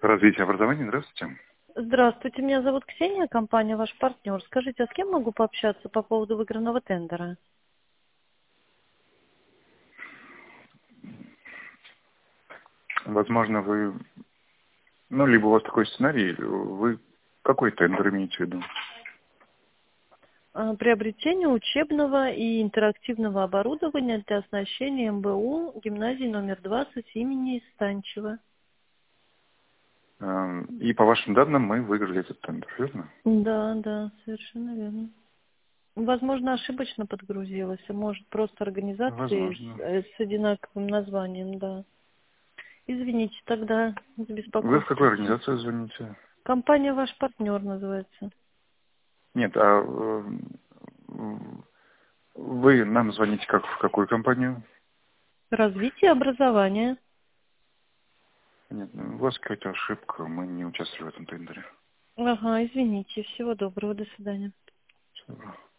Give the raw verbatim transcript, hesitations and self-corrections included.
Развитие образования, здравствуйте. Здравствуйте, меня зовут Ксения, компания «Ваш партнер». Скажите, а с кем могу пообщаться по поводу выигранного тендера? Возможно, вы... Ну, либо у вас такой сценарий, вы какой тендер имеете в виду? А, Приобретение учебного и интерактивного оборудования для оснащения эм бэ у гимназии номер двадцать имени Станчева. Эм, И по вашим данным мы выиграли этот тендер, верно? Да, да, совершенно верно. Возможно, ошибочно подгрузилась, а может, просто организации с, Возможно. э, с одинаковым названием, да. Извините тогда за Вы в какую беспокойство. организацию звоните? Компания «Ваш партнер» называется. Нет, а эм, вы нам звоните как в какую компанию? Развитие образования. Нет, ну, у вас какая-то ошибка, мы не участвовали в этом тендере. Ага, извините. Всего доброго. До свидания. Всё.